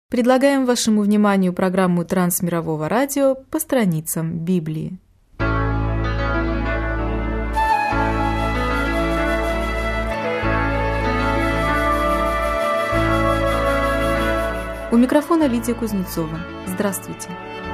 Предлагаем вашему вниманию программу Трансмирового радио по страницам Библии. У микрофона Лидия Кузнецова. Здравствуйте!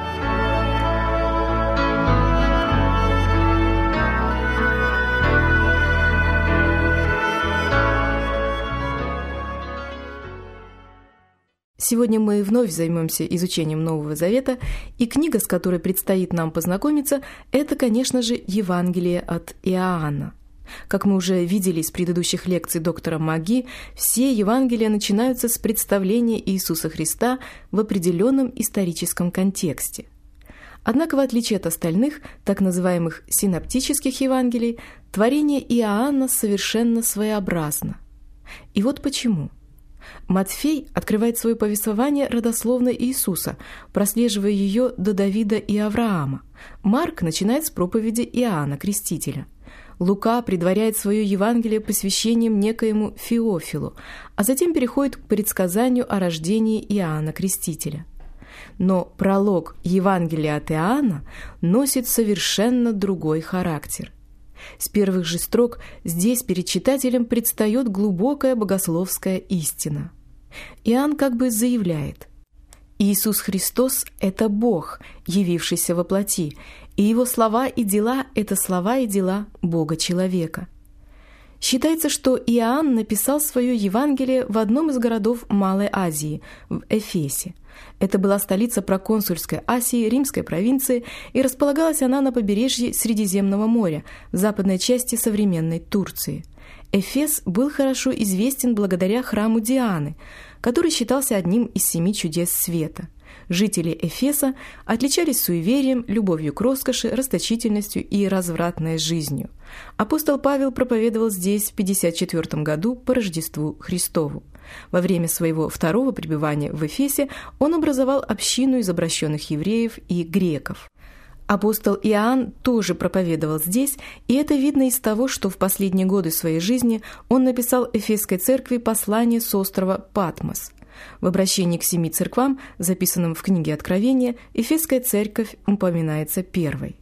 Сегодня мы вновь займемся изучением Нового Завета, и книга, с которой предстоит нам познакомиться, это, конечно же, Евангелие от Иоанна. Как мы уже видели из предыдущих лекций доктора Маги, все Евангелия начинаются с представления Иисуса Христа в определенном историческом контексте. Однако, в отличие от остальных, так называемых синоптических Евангелий, творение Иоанна совершенно своеобразно. И вот почему. Матфей открывает свое повествование родословной Иисуса, прослеживая ее до Давида и Авраама. Марк начинает с проповеди Иоанна Крестителя. Лука предваряет свое Евангелие посвящением некоему Феофилу, а затем переходит к предсказанию о рождении Иоанна Крестителя. Но пролог Евангелия от Иоанна носит совершенно другой характер. С первых же строк здесь перед читателем предстает глубокая богословская истина. Иоанн как бы заявляет: Иисус Христос – это Бог, явившийся во плоти, и Его слова и дела – это слова и дела Бога-человека. Считается, что Иоанн написал свое Евангелие в одном из городов Малой Азии, в Эфесе. Это была столица проконсульской Асии, римской провинции, и располагалась она на побережье Средиземного моря, в западной части современной Турции. Эфес был хорошо известен благодаря храму Дианы, который считался одним из 7 чудес света. Жители Эфеса отличались суеверием, любовью к роскоши, расточительностью и развратной жизнью. Апостол Павел проповедовал здесь в 54 году по Рождеству Христову. Во время своего второго пребывания в Эфесе он образовал общину из обращенных евреев и греков. Апостол Иоанн тоже проповедовал здесь, и это видно из того, что в последние годы своей жизни он написал Эфесской церкви послание с острова Патмос. В обращении к 7 церквам, записанном в книге Откровения, Эфесская церковь упоминается первой.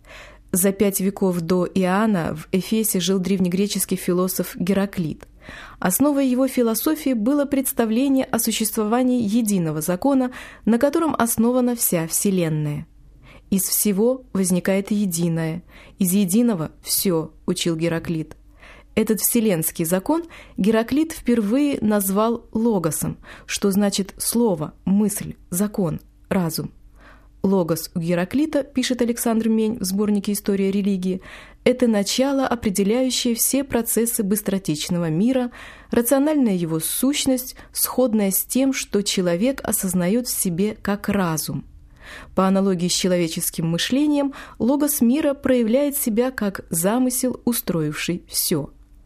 За 5 веков до Иоанна в Эфесе жил древнегреческий философ Гераклит. Основой его философии было представление о существовании единого закона, на котором основана вся Вселенная. «Из всего возникает единое, из единого все», – учил Гераклит. Этот вселенский закон Гераклит впервые назвал логосом, что значит слово, мысль, закон, разум. Логос у Гераклита, пишет Александр Мень в сборнике «История религии», это начало, определяющее все процессы быстротечного мира, рациональная его сущность, сходная с тем, что человек осознает в себе как разум. По аналогии с человеческим мышлением, логос мира проявляет себя как замысел, устроивший все.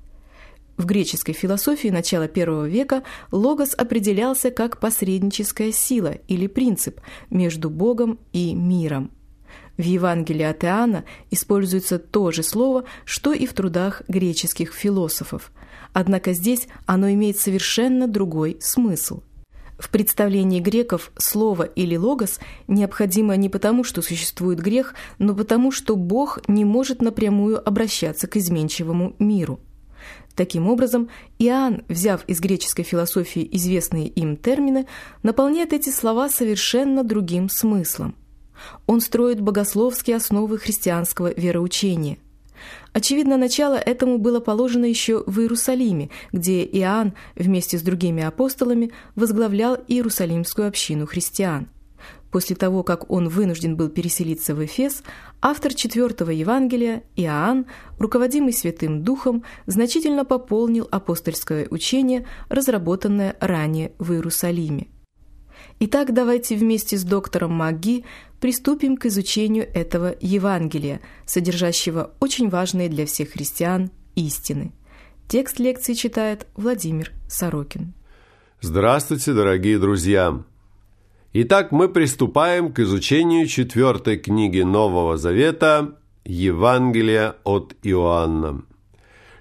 В греческой философии начала I века логос определялся как посредническая сила или принцип между Богом и миром. В Евангелии от Иоанна используется то же слово, что и в трудах греческих философов. Однако здесь оно имеет совершенно другой смысл. В представлении греков слово или логос необходимо не потому, что существует грех, но потому, что Бог не может напрямую обращаться к изменчивому миру. Таким образом, Иоанн, взяв из греческой философии известные им термины, наполняет эти слова совершенно другим смыслом. Он строит богословские основы христианского вероучения. Очевидно, начало этому было положено еще в Иерусалиме, где Иоанн вместе с другими апостолами возглавлял Иерусалимскую общину христиан. После того, как он вынужден был переселиться в Эфес, автор 4-го Евангелия, Иоанн, руководимый Святым Духом, значительно пополнил апостольское учение, разработанное ранее в Иерусалиме. Итак, давайте вместе с доктором Маги приступим к изучению этого Евангелия, содержащего очень важные для всех христиан истины. Текст лекции читает Владимир Сорокин. Здравствуйте, дорогие друзья! Итак, мы приступаем к изучению 4-й книги Нового Завета Евангелия от Иоанна.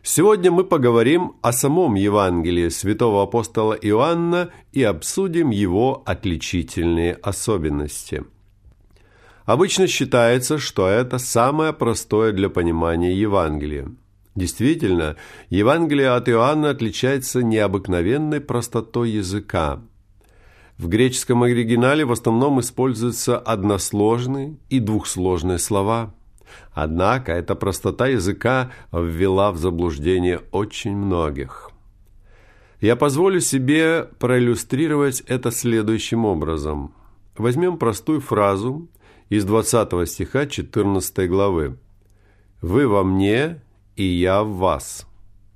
Сегодня мы поговорим о самом Евангелии святого апостола Иоанна и обсудим его отличительные особенности. Обычно считается, что это самое простое для понимания Евангелие. Действительно, Евангелие от Иоанна отличается необыкновенной простотой языка. В греческом оригинале в основном используются односложные и двухсложные слова. Однако эта простота языка ввела в заблуждение очень многих. Я позволю себе проиллюстрировать это следующим образом. Возьмем простую фразу из 20 стиха 14 главы. «Вы во мне, и я в вас».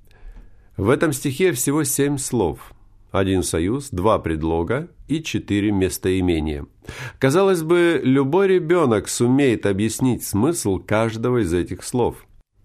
В этом стихе всего 7 слов. 1 союз, 2 предлога и 4 местоимения. Казалось бы, любой ребенок сумеет объяснить смысл каждого из этих слов.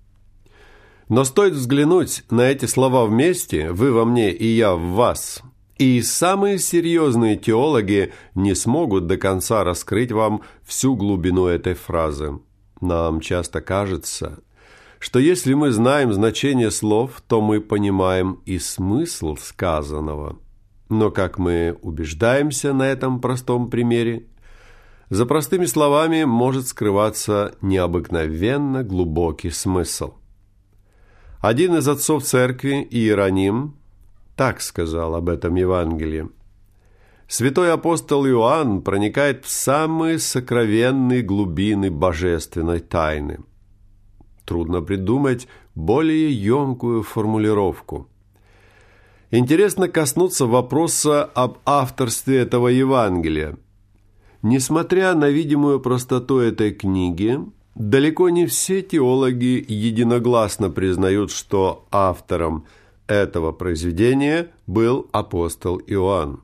Но стоит взглянуть на эти слова вместе, «вы во мне и я в вас», и самые серьезные теологи не смогут до конца раскрыть вам всю глубину этой фразы. Нам часто кажется, что если мы знаем значение слов, то мы понимаем и смысл сказанного. Но, как мы убеждаемся на этом простом примере, за простыми словами может скрываться необыкновенно глубокий смысл. Один из отцов церкви, Иероним, так сказал об этом Евангелии. Святой апостол Иоанн проникает в самые сокровенные глубины божественной тайны. Трудно придумать более емкую формулировку. Интересно коснуться вопроса об авторстве этого Евангелия. Несмотря на видимую простоту этой книги, далеко не все теологи единогласно признают, что автором этого произведения был апостол Иоанн.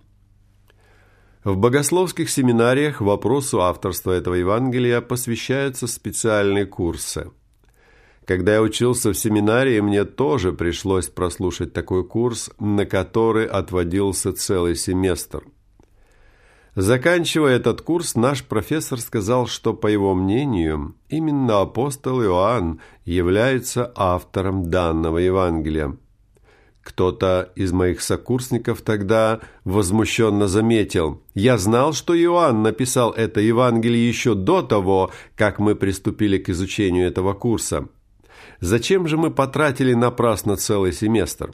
В богословских семинариях вопросу авторства этого Евангелия посвящаются специальные курсы. Когда я учился в семинарии, мне тоже пришлось прослушать такой курс, на который отводился целый семестр. Заканчивая этот курс, наш профессор сказал, что, по его мнению, именно апостол Иоанн является автором данного Евангелия. Кто-то из моих сокурсников тогда возмущенно заметил: «Я знал, что Иоанн написал это Евангелие еще до того, как мы приступили к изучению этого курса. Зачем же мы потратили напрасно целый семестр?»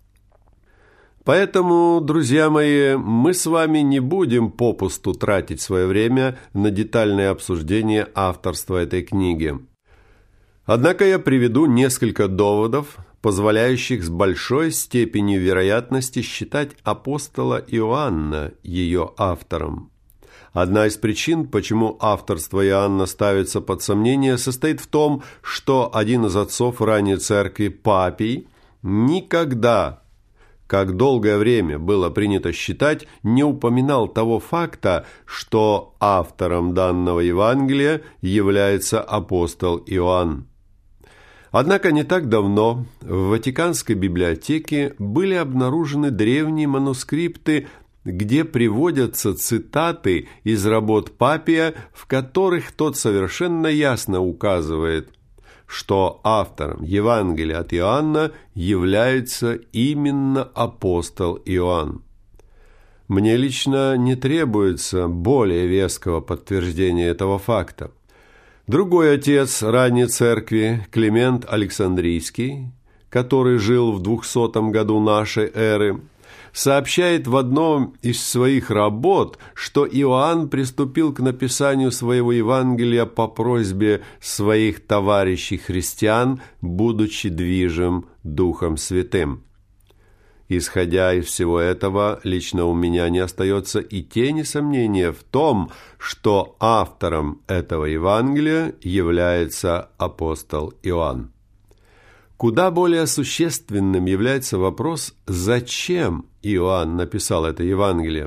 Поэтому, друзья мои, мы с вами не будем попусту тратить свое время на детальное обсуждение авторства этой книги. Однако я приведу несколько доводов, позволяющих с большой степенью вероятности считать апостола Иоанна ее автором. Одна из причин, почему авторство Иоанна ставится под сомнение, состоит в том, что один из отцов ранней церкви, Папий, никогда, как долгое время было принято считать, не упоминал того факта, что автором данного Евангелия является апостол Иоанн. Однако не так давно в Ватиканской библиотеке были обнаружены древние манускрипты, где приводятся цитаты из работ Папия, в которых тот совершенно ясно указывает, что автором Евангелия от Иоанна является именно апостол Иоанн. Мне лично не требуется более веского подтверждения этого факта. Другой отец ранней церкви, Климент Александрийский, который жил в 200 году нашей эры, сообщает в одном из своих работ, что Иоанн приступил к написанию своего Евангелия по просьбе своих товарищей-христиан, будучи движим Духом Святым. Исходя из всего этого, лично у меня не остается и тени сомнения в том, что автором этого Евангелия является апостол Иоанн. Куда более существенным является вопрос, зачем Иоанн написал это Евангелие.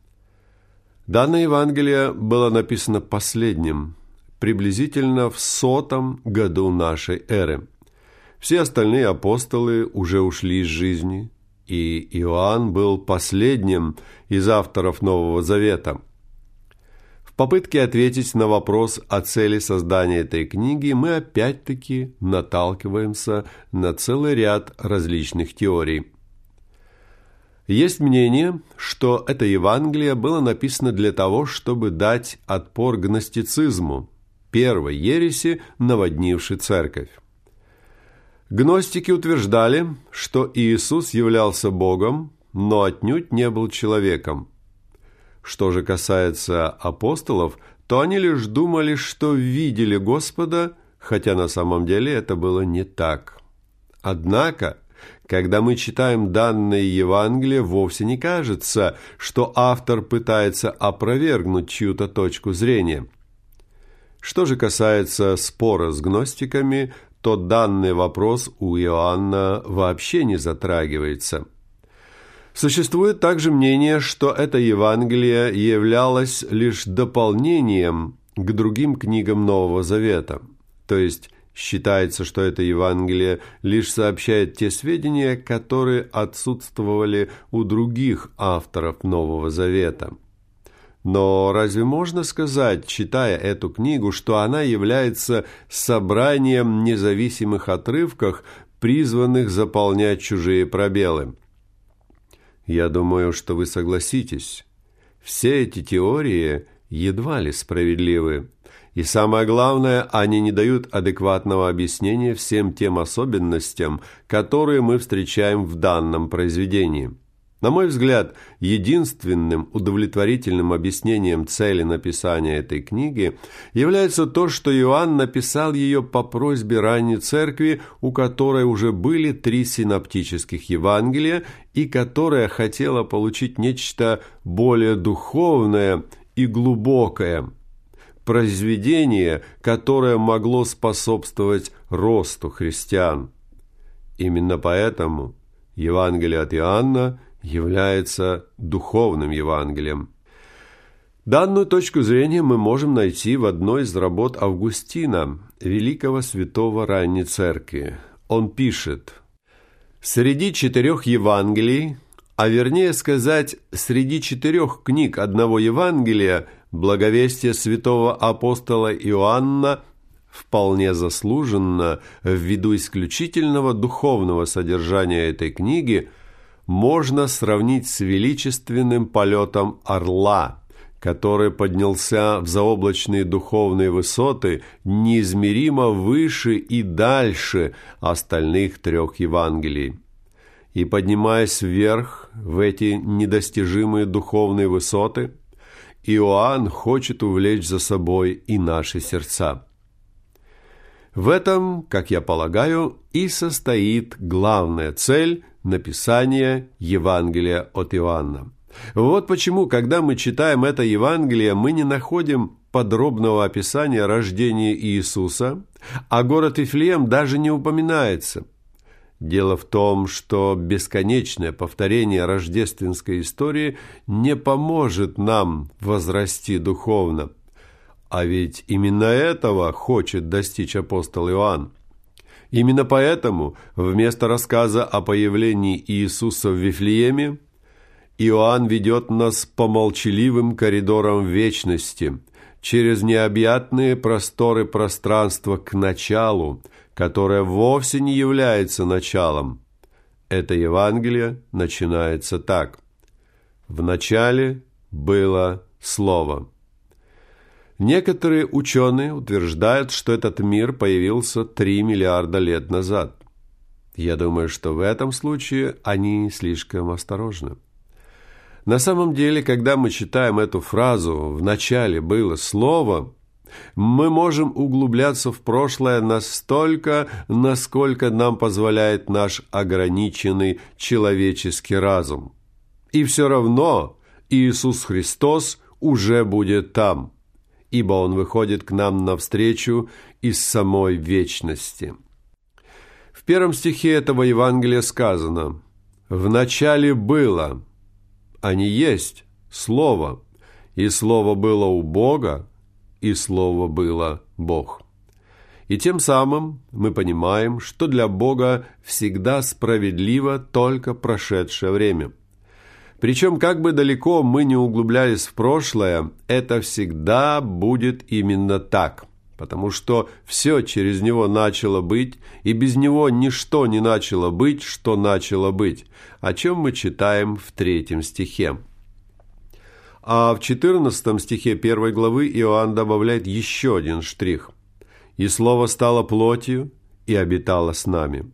Данное Евангелие было написано последним, приблизительно в 100 году нашей эры. Все остальные апостолы уже ушли из жизни, и Иоанн был последним из авторов Нового Завета. В В попытке ответить на вопрос о цели создания этой книги мы опять-таки наталкиваемся на целый ряд различных теорий. Есть мнение, что это Евангелие было написано для того, чтобы дать отпор гностицизму, первой ереси, наводнившей церковь. Гностики утверждали, что Иисус являлся Богом, но отнюдь не был человеком. Что же касается апостолов, то они лишь думали, что видели Господа, хотя на самом деле это было не так. Однако, когда мы читаем данное Евангелие, вовсе не кажется, что автор пытается опровергнуть чью-то точку зрения. Что же касается спора с гностиками, то данный вопрос у Иоанна вообще не затрагивается. Существует также мнение, что это Евангелие являлось лишь дополнением к другим книгам Нового Завета. То есть считается, что это Евангелие лишь сообщает те сведения, которые отсутствовали у других авторов Нового Завета. Но разве можно сказать, читая эту книгу, что она является собранием независимых отрывков, призванных заполнять чужие пробелы? Я думаю, что вы согласитесь. Все эти теории едва ли справедливы. И самое главное, они не дают адекватного объяснения всем тем особенностям, которые мы встречаем в данном произведении. На мой взгляд, единственным удовлетворительным объяснением цели написания этой книги является то, что Иоанн написал ее по просьбе ранней церкви, у которой уже были 3 синоптических Евангелия и которая хотела получить нечто более духовное и глубокое, произведение, которое могло способствовать росту христиан. Именно поэтому Евангелие от Иоанна является духовным Евангелием. Данную точку зрения мы можем найти в одной из работ Августина, великого святого ранней церкви. Он пишет: «Среди 4 Евангелий, а вернее сказать, среди 4 книг одного Евангелия, благовестие святого апостола Иоанна вполне заслуженно, ввиду исключительного духовного содержания этой книги, можно сравнить с величественным полетом орла, который поднялся в заоблачные духовные высоты неизмеримо выше и дальше остальных 3 Евангелий. И поднимаясь вверх в эти недостижимые духовные высоты, Иоанн хочет увлечь за собой и наши сердца. В этом, как я полагаю, и состоит главная цель написания Евангелия от Иоанна. Вот почему, когда мы читаем это Евангелие, мы не находим подробного описания рождения Иисуса, а город Вифлеем даже не упоминается. Дело в том, что бесконечное повторение рождественской истории не поможет нам возрасти духовно. А ведь именно этого хочет достичь апостол Иоанн. Именно поэтому вместо рассказа о появлении Иисуса в Вифлееме Иоанн ведет нас по молчаливым коридорам вечности, через необъятные просторы пространства к началу, которое вовсе не является началом. Это Евангелие начинается так: «В начале было Слово». Некоторые ученые утверждают, что этот мир появился 3 миллиарда лет назад. Я думаю, что в этом случае они слишком осторожны. На самом деле, когда мы читаем эту фразу «в начале было Слово», мы можем углубляться в прошлое настолько, насколько нам позволяет наш ограниченный человеческий разум. И все равно Иисус Христос уже будет там, ибо Он выходит к нам навстречу из самой вечности. В 1 стихе этого Евангелия сказано: «В начале было», а не есть Слово, и Слово было у Бога, и Слово было Бог. И тем самым мы понимаем, что для Бога всегда справедливо только прошедшее время. Причем, как бы далеко мы ни углублялись в прошлое, это всегда будет именно так, потому что все через него начало быть, и без него ничто не начало быть, что начало быть, о чем мы читаем в 3 стихе. А в 14 стихе 1 главы Иоанн добавляет еще один штрих. «И Слово стало плотью и обитало с нами».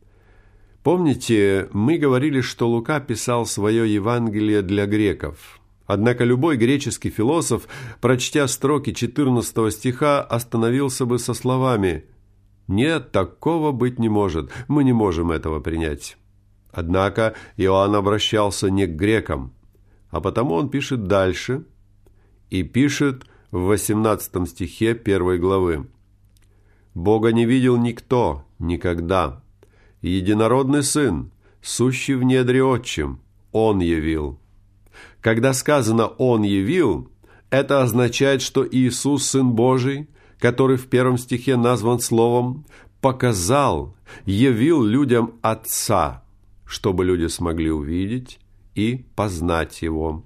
Помните, мы говорили, что Лука писал свое Евангелие для греков. Однако любой греческий философ, прочтя строки 14 стиха, остановился бы со словами: «Нет, такого быть не может, мы не можем этого принять». Однако Иоанн обращался не к грекам, а потому он пишет дальше и пишет в 18 стихе 1 главы: «Бога не видел никто никогда. Единородный Сын, сущий в недре Отчим, Он явил». Когда сказано «Он явил», это означает, что Иисус, Сын Божий, который в 1 стихе назван словом, показал, явил людям Отца, чтобы люди смогли увидеть и познать Его.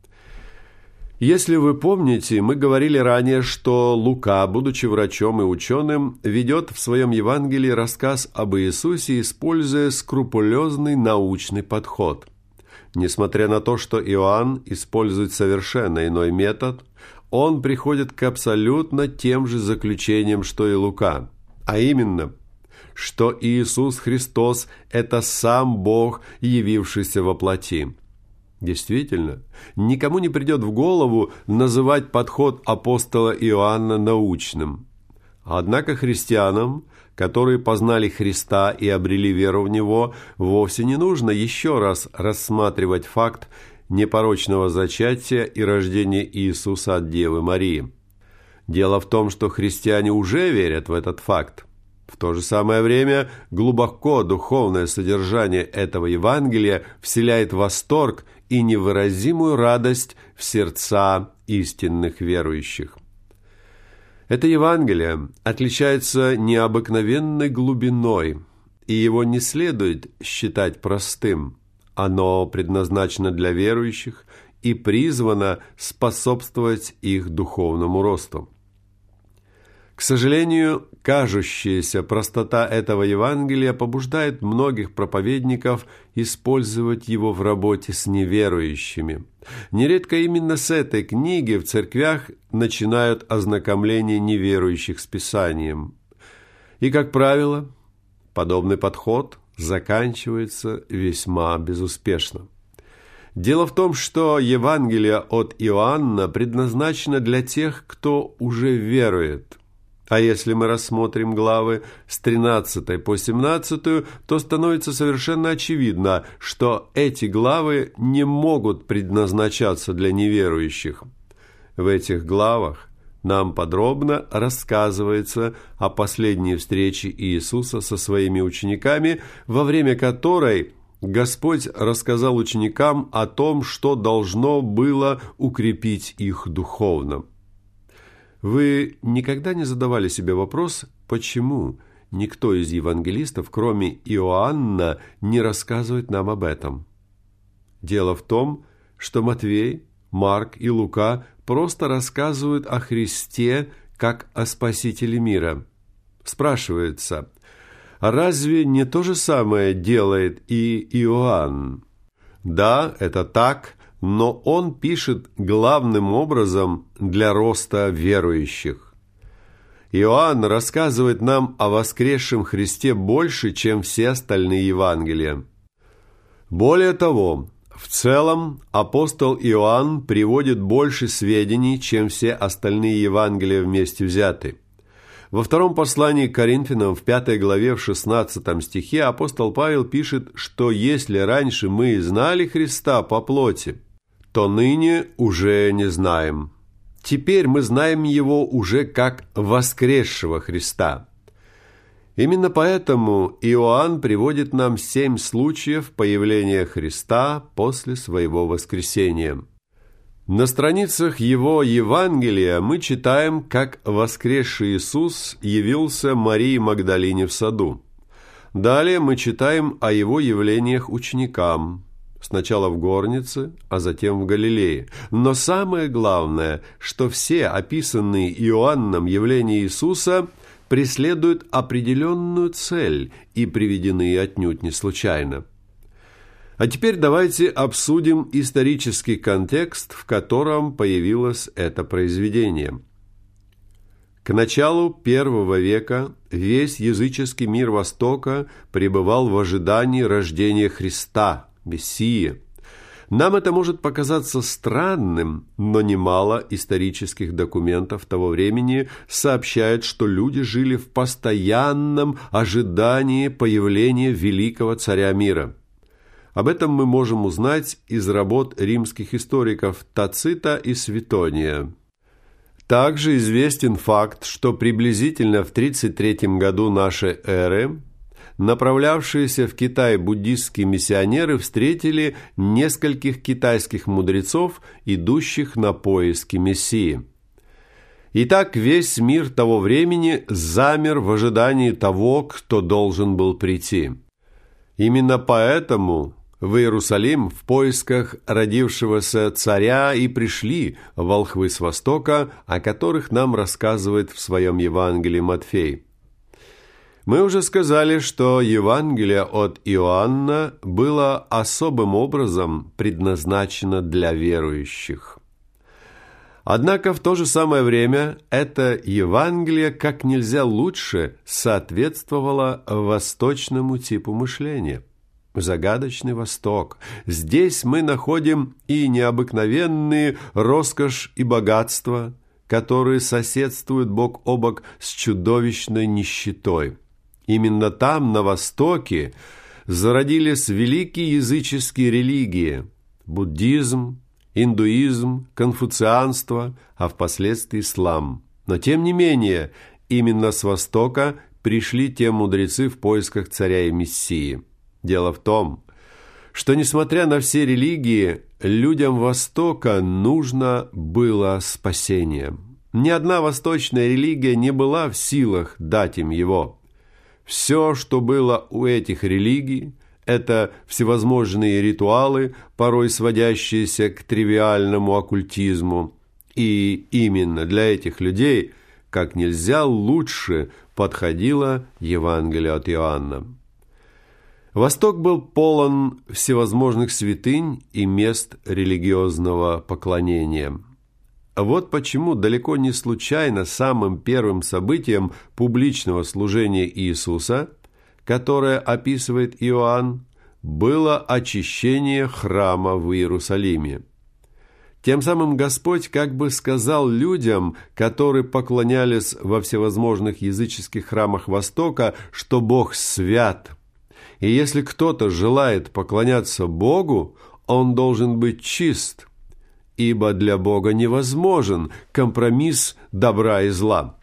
Если вы помните, мы говорили ранее, что Лука, будучи врачом и ученым, ведет в своем Евангелии рассказ об Иисусе, используя скрупулезный научный подход. Несмотря на то, что Иоанн использует совершенно иной метод, он приходит к абсолютно тем же заключениям, что и Лука, а именно, что Иисус Христос – это сам Бог, явившийся во плоти. Действительно, никому не придет в голову называть подход апостола Иоанна научным. Однако христианам, которые познали Христа и обрели веру в Него, вовсе не нужно еще раз рассматривать факт непорочного зачатия и рождения Иисуса от Девы Марии. Дело в том, что христиане уже верят в этот факт. В то же самое время глубоко духовное содержание этого Евангелия вселяет восторг и невыразимую радость в сердца истинных верующих. Это Евангелие отличается необыкновенной глубиной, и его не следует считать простым. Оно предназначено для верующих и призвано способствовать их духовному росту. К сожалению, кажущаяся простота этого Евангелия побуждает многих проповедников использовать его в работе с неверующими. Нередко именно с этой книги в церквях начинают ознакомление неверующих с Писанием. И, как правило, подобный подход заканчивается весьма безуспешно. Дело в том, что Евангелие от Иоанна предназначено для тех, кто уже верует. А если мы рассмотрим главы с 13 по 17, то становится совершенно очевидно, что эти главы не могут предназначаться для неверующих. В этих главах нам подробно рассказывается о последней встрече Иисуса со своими учениками, во время которой Господь рассказал ученикам о том, что должно было укрепить их духовно. Вы никогда не задавали себе вопрос, почему никто из евангелистов, кроме Иоанна, не рассказывает нам об этом? Дело в том, что Матвей, Марк и Лука просто рассказывают о Христе как о Спасителе мира. Спрашивается, разве не то же самое делает и Иоанн? Да, это так, но он пишет главным образом для роста верующих. Иоанн рассказывает нам о воскресшем Христе больше, чем все остальные Евангелия. Более того, в целом апостол Иоанн приводит больше сведений, чем все остальные Евангелия вместе взяты. Во втором послании к Коринфянам в 5 главе в 16 стихе апостол Павел пишет, что если раньше мы знали Христа по плоти, то ныне уже не знаем. Теперь мы знаем Его уже как воскресшего Христа. Именно поэтому Иоанн приводит нам 7 случаев появления Христа после своего воскресения. На страницах его Евангелия мы читаем, как воскресший Иисус явился Марии Магдалине в саду. Далее мы читаем о его явлениях ученикам. сначала в горнице, а затем в Галилее. Но самое главное, что все описанные Иоанном явления Иисуса преследуют определенную цель и приведены отнюдь не случайно. А теперь давайте обсудим исторический контекст, в котором появилось это произведение. К началу I века весь языческий мир Востока пребывал в ожидании рождения Христа, Мессии. Нам это может показаться странным, но немало исторических документов того времени сообщает, что люди жили в постоянном ожидании появления великого царя мира. Об этом мы можем узнать из работ римских историков Тацита и Светония. Также известен факт, что приблизительно в 33 году нашей эры направлявшиеся в Китай буддистские миссионеры встретили нескольких китайских мудрецов, идущих на поиски Мессии. Итак, весь мир того времени замер в ожидании того, кто должен был прийти. Именно поэтому в Иерусалим в поисках родившегося царя и пришли волхвы с Востока, о которых нам рассказывает в своем Евангелии Матфей. Мы уже сказали, что Евангелие от Иоанна было особым образом предназначено для верующих. Однако в то же самое время это Евангелие как нельзя лучше соответствовало восточному типу мышления. Загадочный Восток. Здесь мы находим и необыкновенные роскошь и богатство, которые соседствуют бок о бок с чудовищной нищетой. Именно там, на Востоке, зародились великие языческие религии – буддизм, индуизм, конфуцианство, а впоследствии ислам. Но тем не менее, именно с Востока пришли те мудрецы в поисках царя и Мессии. Дело в том, что, несмотря на все религии, людям Востока нужно было спасение. Ни одна восточная религия не была в силах дать им его. Все, что было у этих религий, это всевозможные ритуалы, порой сводящиеся к тривиальному оккультизму. И именно для этих людей как нельзя лучше подходило Евангелие от Иоанна. Восток был полон всевозможных святынь и мест религиозного поклонения. Вот почему далеко не случайно самым первым событием публичного служения Иисуса, которое описывает Иоанн, было очищение храма в Иерусалиме. Тем самым Господь как бы сказал людям, которые поклонялись во всевозможных языческих храмах Востока, что Бог свят. И если кто-то желает поклоняться Богу, он должен быть чист, ибо для Бога невозможен компромисс добра и зла.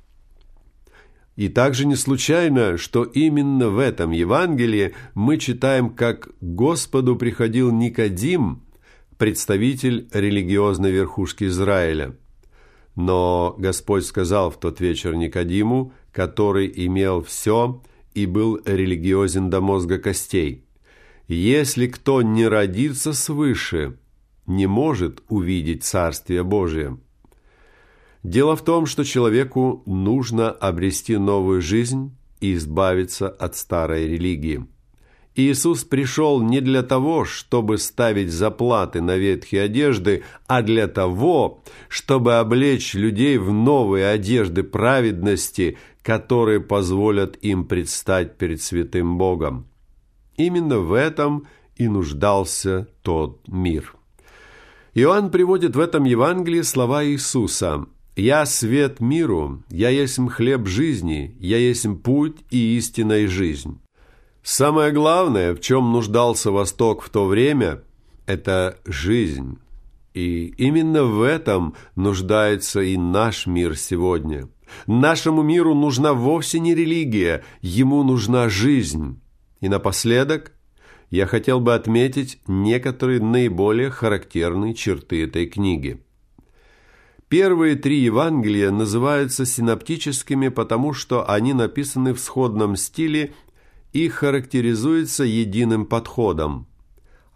И также не случайно, что именно в этом Евангелии мы читаем, как к Господу приходил Никодим, представитель религиозной верхушки Израиля. Но Господь сказал в тот вечер Никодиму, который имел все и был религиозен до мозга костей: «Если кто не родится свыше, не может увидеть Царствие Божие». Дело в том, что человеку нужно обрести новую жизнь и избавиться от старой религии. Иисус пришел не для того, чтобы ставить заплаты на ветхие одежды, а для того, чтобы облечь людей в новые одежды праведности, которые позволят им предстать перед святым Богом. Именно в этом и нуждался тот мир. Иоанн приводит в этом Евангелии слова Иисуса: «Я свет миру, я есмь хлеб жизни, я есмь путь и истина и жизнь». Самое главное, в чем нуждался Восток в то время, это жизнь. И именно в этом нуждается и наш мир сегодня. Нашему миру нужна вовсе не религия, ему нужна жизнь. И напоследок я хотел бы отметить некоторые наиболее характерные черты этой книги. Первые 3 Евангелия называются синоптическими, потому что они написаны в сходном стиле и характеризуются единым подходом.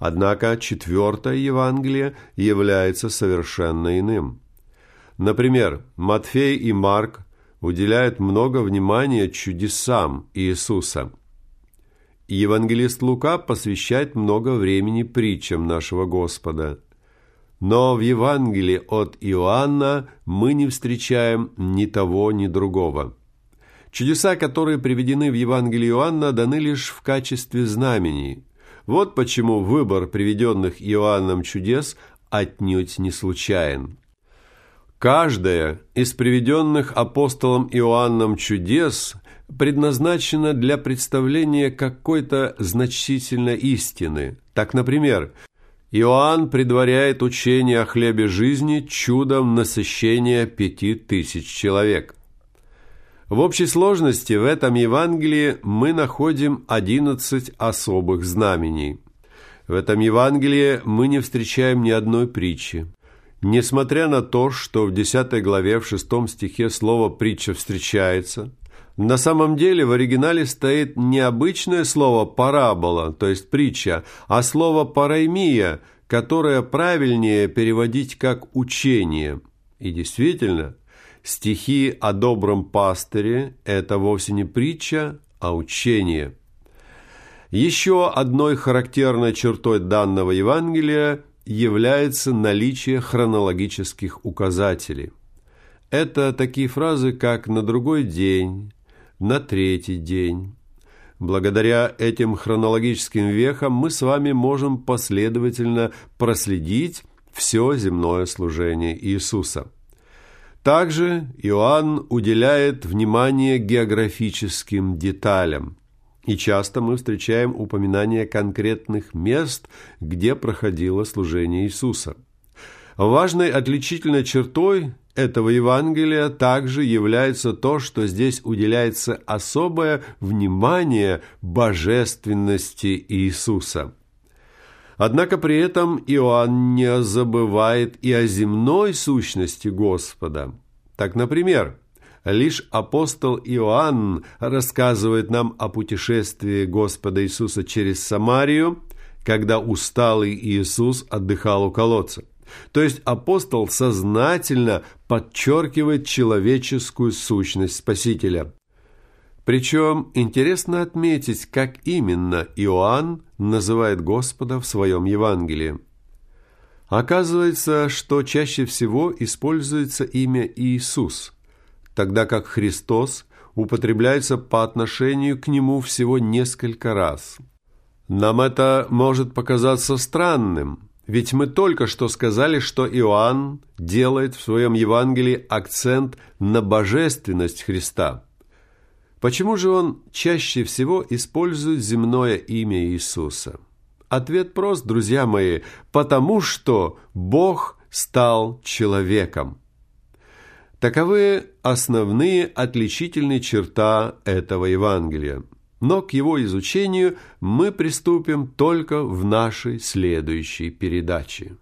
Однако четвертое Евангелие является совершенно иным. Например, Матфей и Марк уделяют много внимания чудесам Иисуса. Евангелист Лука посвящает много времени притчам нашего Господа. Но в Евангелии от Иоанна мы не встречаем ни того, ни другого. Чудеса, которые приведены в Евангелии Иоанна, даны лишь в качестве знамений. Вот почему выбор приведенных Иоанном чудес отнюдь не случайен. Каждое из приведенных апостолом Иоанном чудес предназначено для представления какой-то значительной истины. Так, например, Иоанн предваряет учение о хлебе жизни чудом насыщения 5000 человек. В общей сложности в этом Евангелии мы находим 11 особых знамений. В этом Евангелии мы не встречаем ни одной притчи. Несмотря на то, что в 10 главе, в 6 стихе слово «притча» встречается, на самом деле в оригинале стоит не обычное слово «парабола», то есть «притча», а слово «параймия», которое правильнее переводить как «учение». И действительно, стихи о добром пастыре – это вовсе не притча, а учение. Еще одной характерной чертой данного Евангелия является наличие хронологических указателей. Это такие фразы, как «на другой день», «на третий день». Благодаря этим хронологическим вехам мы с вами можем последовательно проследить все земное служение Иисуса. Также Иоанн уделяет внимание географическим деталям. И часто мы встречаем упоминание конкретных мест, где проходило служение Иисуса. Важной отличительной чертой этого Евангелия также является то, что здесь уделяется особое внимание божественности Иисуса. Однако при этом Иоанн не забывает и о земной сущности Господа. Так, например, лишь апостол Иоанн рассказывает нам о путешествии Господа Иисуса через Самарию, когда усталый Иисус отдыхал у колодца. То есть апостол сознательно подчеркивает человеческую сущность Спасителя. Причем интересно отметить, как именно Иоанн называет Господа в своем Евангелии. Оказывается, что чаще всего используется имя Иисус, тогда как Христос употребляется по отношению к Нему всего несколько раз. Нам это может показаться странным, ведь мы только что сказали, что Иоанн делает в своем Евангелии акцент на божественность Христа. Почему же он чаще всего использует земное имя Иисуса? Ответ прост, друзья мои, потому что Бог стал человеком. Таковы основные отличительные черты этого Евангелия. Но к его изучению мы приступим только в нашей следующей передаче.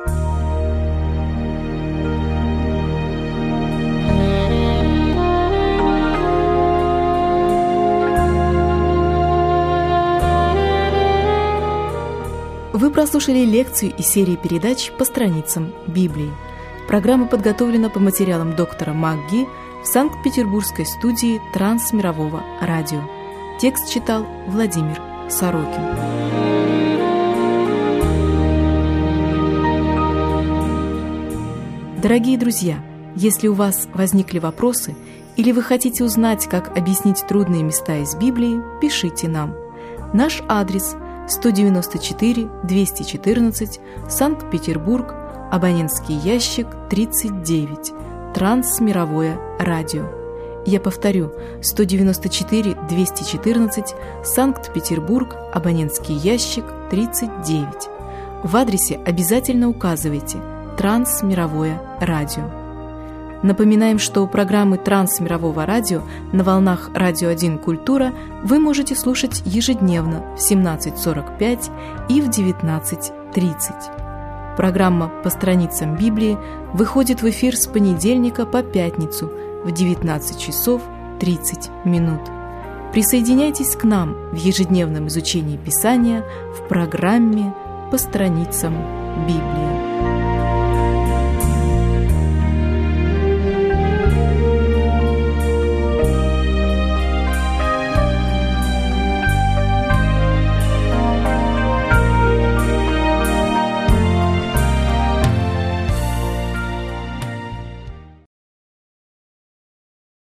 Вы прослушали лекцию из серии передач по страницам Библии. Программа подготовлена по материалам доктора МакГи в Санкт-Петербургской студии Трансмирового радио. Текст читал Владимир Сорокин. Дорогие друзья, если у вас возникли вопросы или вы хотите узнать, как объяснить трудные места из Библии, пишите нам. Наш адрес – 194-214, Санкт-Петербург, абонентский ящик 39, Трансмировое радио. Я повторю, 194-214, Санкт-Петербург, абонентский ящик 39. В адресе обязательно указывайте «Трансмировое радио». Напоминаем, что программы Трансмирового радио на волнах «Радио 1 Культура» вы можете слушать ежедневно в 17:45 и в 19:30. Программа «По страницам Библии» выходит в эфир с понедельника по пятницу в 19 часов 30 минут. Присоединяйтесь к нам в ежедневном изучении Писания в программе по страницам Библии.